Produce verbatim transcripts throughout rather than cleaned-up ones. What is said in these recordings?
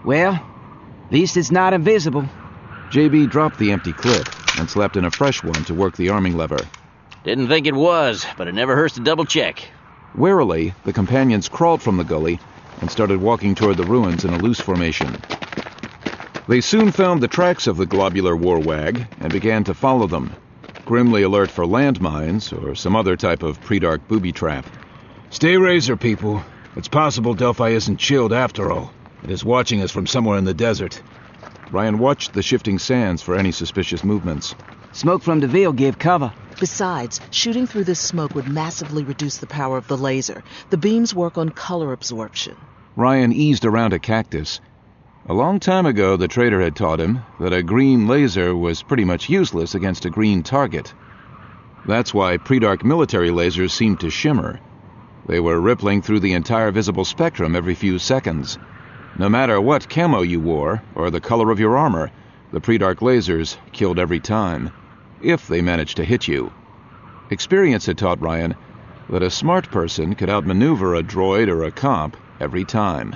Well, at least it's not invisible. J B dropped the empty clip and slapped in a fresh one to work the arming lever. Didn't think it was, but it never hurts to double check. Warily, the companions crawled from the gully and started walking toward the ruins in a loose formation. They soon found the tracks of the globular warwag and began to follow them, grimly alert for landmines or some other type of pre-dark booby trap. Stay razor, people. It's possible Delphi isn't chilled after all. It is watching us from somewhere in the desert. Ryan watched the shifting sands for any suspicious movements. Smoke from the Ville gave cover. Besides, shooting through this smoke would massively reduce the power of the laser. The beams work on color absorption. Ryan eased around a cactus. A long time ago, the trader had taught him that a green laser was pretty much useless against a green target. That's why pre-dark military lasers seemed to shimmer. They were rippling through the entire visible spectrum every few seconds. No matter what camo you wore, or the color of your armor, the pre-dark lasers killed every time, if they managed to hit you. Experience had taught Ryan that a smart person could outmaneuver a droid or a comp every time.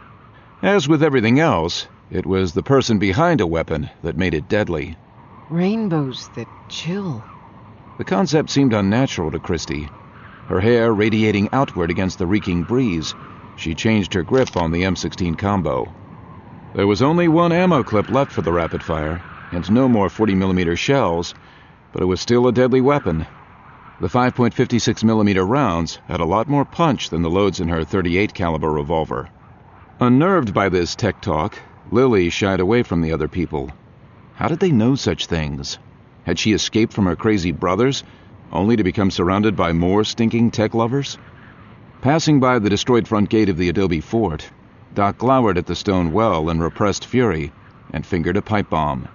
As with everything else, it was the person behind a weapon that made it deadly. Rainbows that chill. The concept seemed unnatural to Christie. Her hair radiating outward against the reeking breeze, she changed her grip on the M sixteen combo. There was only one ammo clip left for the rapid fire, and no more forty millimeter shells, but it was still a deadly weapon. The five point five six millimeter rounds had a lot more punch than the loads in her thirty-eight caliber revolver. Unnerved by this tech talk, Lily shied away from the other people. How did they know such things? Had she escaped from her crazy brothers, only to become surrounded by more stinking tech lovers? Passing by the destroyed front gate of the Adobe Fort, Doc glowered at the stone well in repressed fury and fingered a pipe bomb.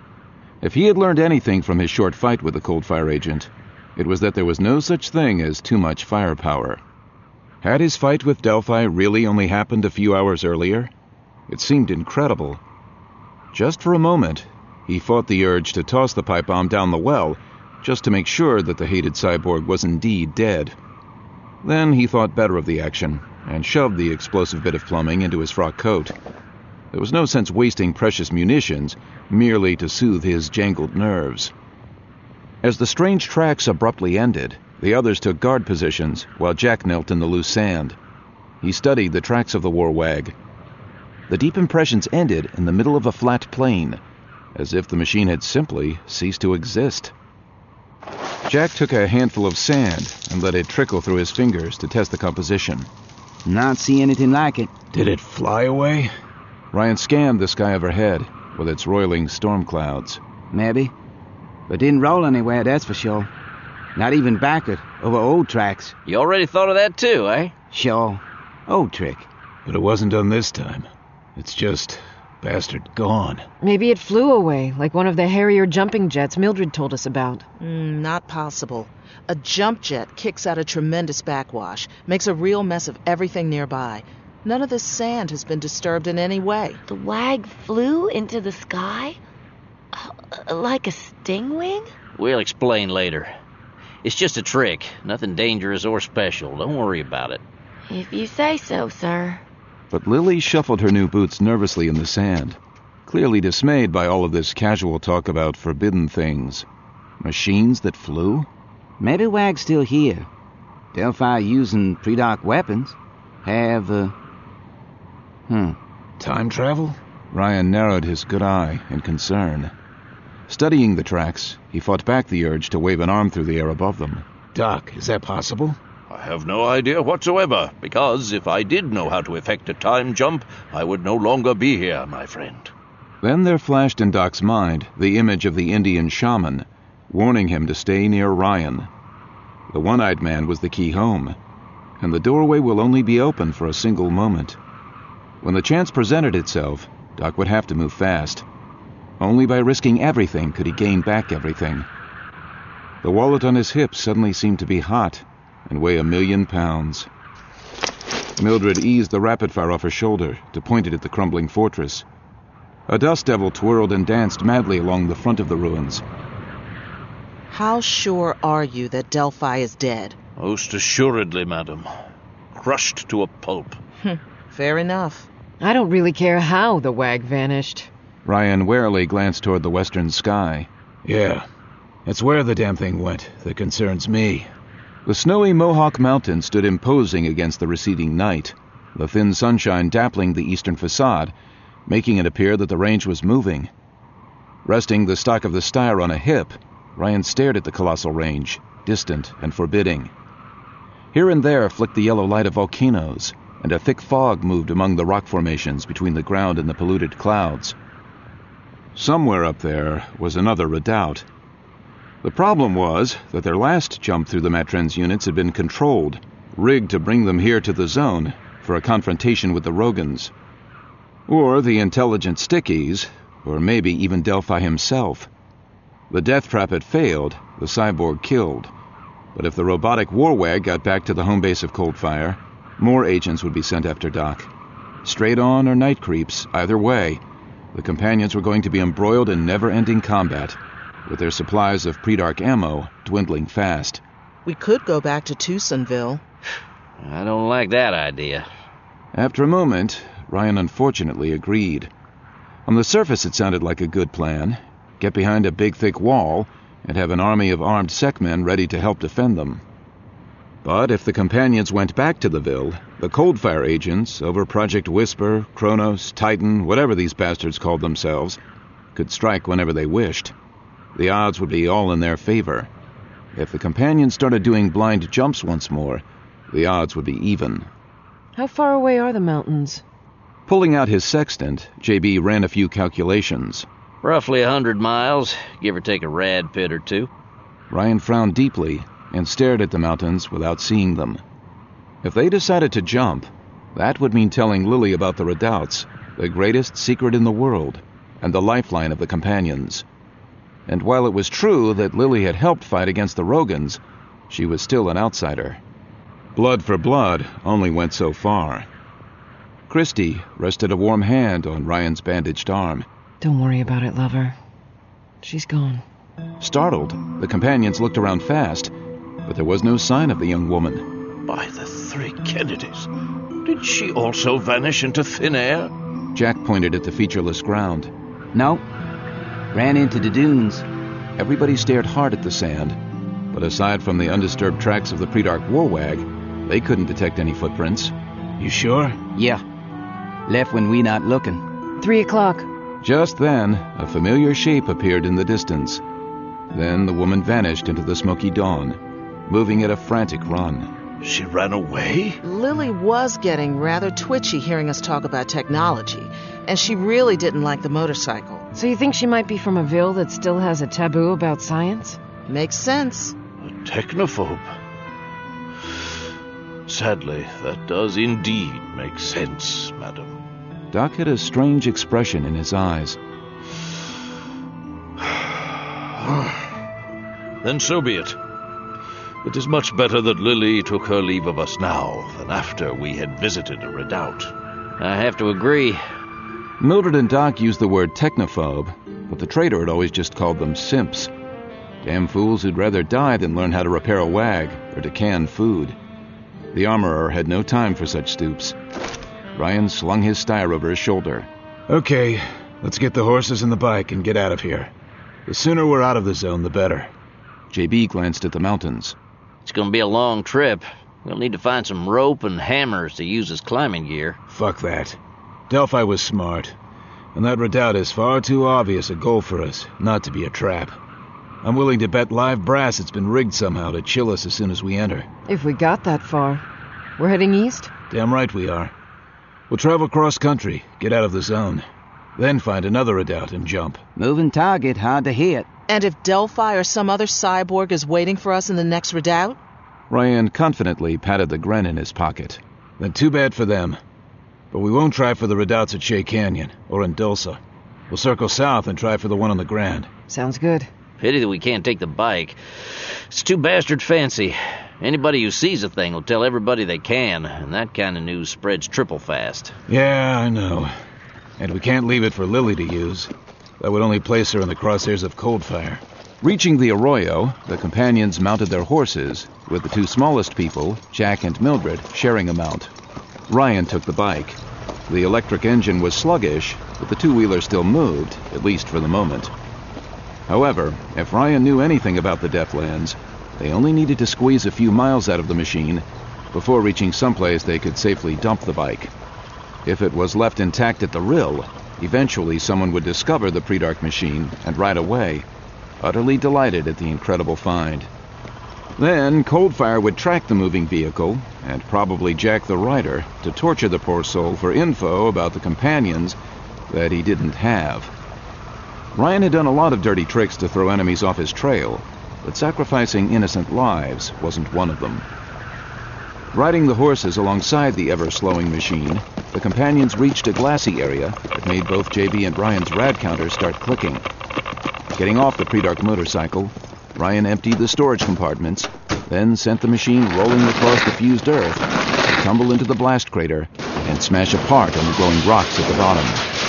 If he had learned anything from his short fight with the cold fire agent, it was that there was no such thing as too much firepower. Had his fight with Delphi really only happened a few hours earlier? It seemed incredible. Just for a moment, he fought the urge to toss the pipe bomb down the well, just to make sure that the hated cyborg was indeed dead. Then he thought better of the action, and shoved the explosive bit of plumbing into his frock coat. There was no sense wasting precious munitions merely to soothe his jangled nerves. As the strange tracks abruptly ended, the others took guard positions while Jack knelt in the loose sand. He studied the tracks of the warwag. The deep impressions ended in the middle of a flat plain, as if the machine had simply ceased to exist. Jack took a handful of sand and let it trickle through his fingers to test the composition. Not see anything like it. Did it fly away? Ryan scanned the sky overhead with its roiling storm clouds. Maybe. But didn't roll anywhere, that's for sure. Not even backward, over old tracks. You already thought of that too, eh? Sure. Old trick. But it wasn't done this time. It's just... bastard gone. Maybe it flew away, like one of the Harrier jumping jets Mildred told us about. Mm, not possible. A jump jet kicks out a tremendous backwash, makes a real mess of everything nearby. None of this sand has been disturbed in any way. The wag flew into the sky? Uh, like a stingwing? We'll explain later. It's just a trick. Nothing dangerous or special. Don't worry about it. If you say so, sir. But Lily shuffled her new boots nervously in the sand, clearly dismayed by all of this casual talk about forbidden things. Machines that flew? Maybe Wag's still here. Delphi using pre-doc weapons. Have, uh... Hmm. Time travel? Ryan narrowed his good eye in concern. Studying the tracks, he fought back the urge to wave an arm through the air above them. Doc, is that possible? I have no idea whatsoever, because if I did know how to effect a time jump, I would no longer be here, my friend. Then there flashed in Doc's mind the image of the Indian shaman, warning him to stay near Ryan. The one-eyed man was the key home, and the doorway will only be open for a single moment. When the chance presented itself, Doc would have to move fast. Only by risking everything could he gain back everything. The wallet on his hip suddenly seemed to be hot and weigh a million pounds. Mildred eased the rapid-fire off her shoulder to point it at the crumbling fortress. A dust devil twirled and danced madly along the front of the ruins. How sure are you that Delphi is dead? Most assuredly, madam. Crushed to a pulp. Fair enough. I don't really care how the wag vanished. Ryan warily glanced toward the western sky. Yeah, it's where the damn thing went that concerns me. The snowy Mohawk Mountains stood imposing against the receding night, the thin sunshine dappling the eastern facade, making it appear that the range was moving. Resting the stock of the Steyr on a hip, Ryan stared at the colossal range, distant and forbidding. Here and there flicked the yellow light of volcanoes, and a thick fog moved among the rock formations between the ground and the polluted clouds. Somewhere up there was another redoubt. The problem was that their last jump through the Matrens units had been controlled, rigged to bring them here to the zone for a confrontation with the Rogans. Or the intelligent Stickies, or maybe even Delphi himself. The death trap had failed, the cyborg killed. But if the robotic warwag got back to the home base of Coldfire, more agents would be sent after Doc. Straight on or night creeps, either way, the companions were going to be embroiled in never-ending combat, with their supplies of Predark ammo dwindling fast. We could go back to Tucsonville. I don't like that idea. After a moment, Ryan unfortunately agreed. On the surface it sounded like a good plan. Get behind a big thick wall and have an army of armed Sekmen ready to help defend them. But if the companions went back to the Ville, the Coldfire agents, over Project Whisper, Kronos, Titan, whatever these bastards called themselves, could strike whenever they wished. The odds would be all in their favor. If the companions started doing blind jumps once more, the odds would be even. How far away are the mountains? Pulling out his sextant, J B ran a few calculations. Roughly a hundred miles, give or take a rad pit or two. Ryan frowned deeply and stared at the mountains without seeing them. If they decided to jump, that would mean telling Lily about the redoubts, the greatest secret in the world, and the lifeline of the companions. And while it was true that Lily had helped fight against the Rogans, she was still an outsider. Blood for blood only went so far. Christy rested a warm hand on Ryan's bandaged arm. Don't worry about it, lover. She's gone. Startled, the companions looked around fast, but there was no sign of the young woman. By the three Kennedys, did she also vanish into thin air? Jack pointed at the featureless ground. No. Ran into the dunes. Everybody stared hard at the sand, but aside from the undisturbed tracks of the Predark warwag, they couldn't detect any footprints. You sure? Yeah. Left when we not looking. Three o'clock. Just then, a familiar shape appeared in the distance. Then the woman vanished into the smoky dawn, moving at a frantic run. She ran away? Lily was getting rather twitchy hearing us talk about technology, and she really didn't like the motorcycle. So you think she might be from a Ville that still has a taboo about science? Makes sense. A technophobe. Sadly, that does indeed make sense, madam. Doc had a strange expression in his eyes. Then so be it. It is much better that Lily took her leave of us now than after we had visited a redoubt. I have to agree. Mildred and Doc used the word technophobe, but the trader had always just called them simps. Damn fools who'd rather die than learn how to repair a wag or to can food. The armorer had no time for such stoops. Ryan slung his Steyr over his shoulder. Okay, let's get the horses and the bike and get out of here. The sooner we're out of the zone, the better. J B glanced at the mountains. It's going to be a long trip. We'll need to find some rope and hammers to use as climbing gear. Fuck that. Delphi was smart, and that redoubt is far too obvious a goal for us, not to be a trap. I'm willing to bet live brass it's been rigged somehow to chill us as soon as we enter. If we got that far. We're heading east? Damn right we are. We'll travel cross-country, get out of the zone, then find another redoubt and jump. Moving target, hard to hit. And if Delphi or some other cyborg is waiting for us in the next redoubt? Ryan confidently patted the Gren in his pocket. Then too bad for them. But we won't try for the redoubts at Shea Canyon, or in Dulce. We'll circle south and try for the one on the Grand. Sounds good. Pity that we can't take the bike. It's too bastard fancy. Anybody who sees a thing will tell everybody they can, and that kind of news spreads triple fast. Yeah, I know. And we can't leave it for Lily to use. That would only place her in the crosshairs of Coldfire. Reaching the arroyo, the companions mounted their horses, with the two smallest people, Jack and Mildred, sharing a mount. Ryan took the bike. The electric engine was sluggish, but the two-wheeler still moved, at least for the moment. However, if Ryan knew anything about the Deathlands, they only needed to squeeze a few miles out of the machine before reaching someplace they could safely dump the bike. If it was left intact at the Rill, eventually someone would discover the Predark machine and ride away, utterly delighted at the incredible find. Then Coldfire would track the moving vehicle and probably jack the rider to torture the poor soul for info about the companions that he didn't have. Ryan had done a lot of dirty tricks to throw enemies off his trail, but sacrificing innocent lives wasn't one of them. Riding the horses alongside the ever-slowing machine, the companions reached a glassy area that made both J B and Ryan's rad counters start clicking. Getting off the Predark motorcycle, Ryan emptied the storage compartments, then sent the machine rolling across the fused earth to tumble into the blast crater and smash apart on the glowing rocks at the bottom.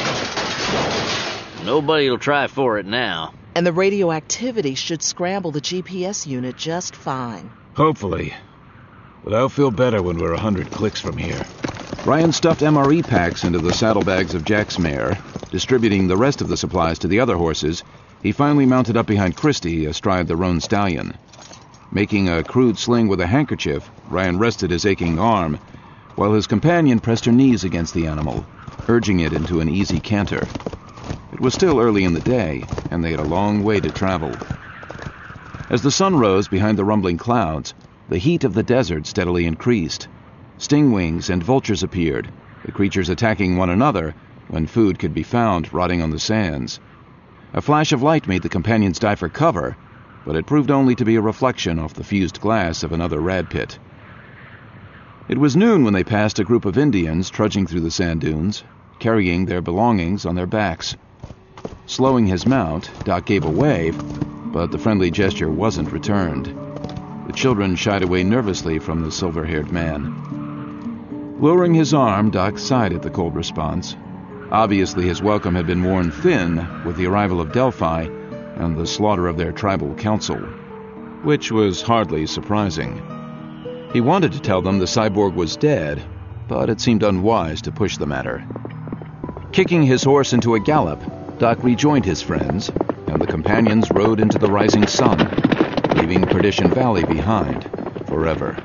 Nobody'll try for it now. And the radioactivity should scramble the G P S unit just fine. Hopefully. But I'll feel better when we're a hundred clicks from here. Ryan stuffed M R E packs into the saddlebags of Jack's mare. Distributing the rest of the supplies to the other horses, he finally mounted up behind Christy astride the roan stallion. Making a crude sling with a handkerchief, Ryan rested his aching arm, while his companion pressed her knees against the animal, urging it into an easy canter. It was still early in the day, and they had a long way to travel. As the sun rose behind the rumbling clouds, the heat of the desert steadily increased. Stingwings and vultures appeared, the creatures attacking one another when food could be found rotting on the sands. A flash of light made the companions dive for cover, but it proved only to be a reflection off the fused glass of another rad pit. It was noon when they passed a group of Indians trudging through the sand dunes, carrying their belongings on their backs. Slowing his mount, Doc gave a wave, but the friendly gesture wasn't returned. The children shied away nervously from the silver-haired man. Lowering his arm, Doc sighed at the cold response. Obviously his welcome had been worn thin with the arrival of Delphi and the slaughter of their tribal council, which was hardly surprising. He wanted to tell them the cyborg was dead, but it seemed unwise to push the matter. Kicking his horse into a gallop, Doc rejoined his friends, and the companions rode into the rising sun, leaving Perdition Valley behind forever.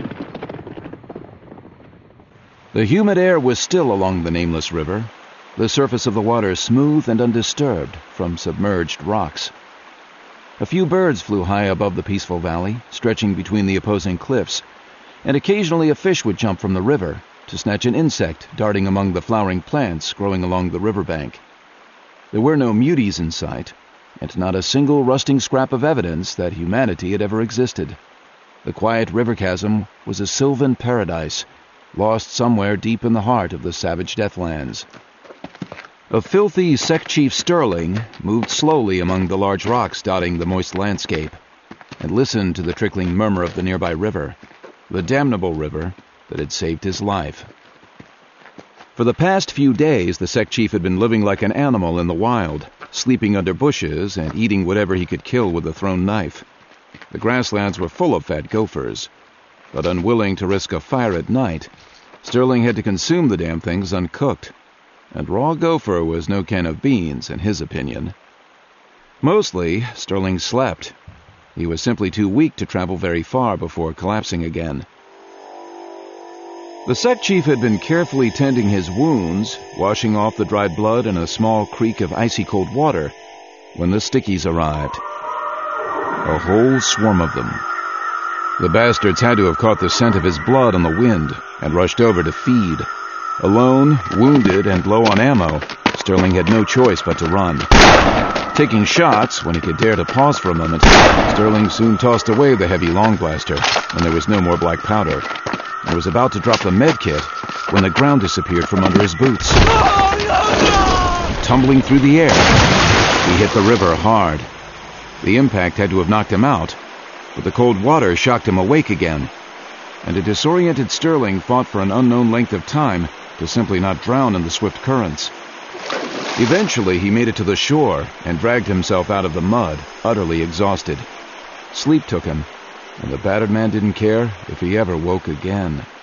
The humid air was still along the nameless river, the surface of the water smooth and undisturbed from submerged rocks. A few birds flew high above the peaceful valley, stretching between the opposing cliffs, and occasionally a fish would jump from the river to snatch an insect darting among the flowering plants growing along the riverbank. There were no muties in sight, and not a single rusting scrap of evidence that humanity had ever existed. The quiet river chasm was a sylvan paradise, lost somewhere deep in the heart of the savage Deathlands. A filthy sect chief Sterling moved slowly among the large rocks dotting the moist landscape, and listened to the trickling murmur of the nearby river, the damnable river that had saved his life. For the past few days, the sect chief had been living like an animal in the wild, sleeping under bushes and eating whatever he could kill with a thrown knife. The grasslands were full of fat gophers, but unwilling to risk a fire at night, Sterling had to consume the damn things uncooked, and raw gopher was no can of beans, in his opinion. Mostly, Sterling slept. He was simply too weak to travel very far before collapsing again. The sect chief had been carefully tending his wounds, washing off the dried blood in a small creek of icy cold water, when the Stickies arrived. A whole swarm of them. The bastards had to have caught the scent of his blood on the wind and rushed over to feed. Alone, wounded, and low on ammo, Sterling had no choice but to run. Taking shots when he could dare to pause for a moment, Sterling soon tossed away the heavy long blaster when there was no more black powder, and was about to drop the med kit when the ground disappeared from under his boots. Tumbling through the air, he hit the river hard. The impact had to have knocked him out, but the cold water shocked him awake again, and a disoriented Sterling fought for an unknown length of time to simply not drown in the swift currents. Eventually, he made it to the shore and dragged himself out of the mud, utterly exhausted. Sleep took him, and the battered man didn't care if he ever woke again.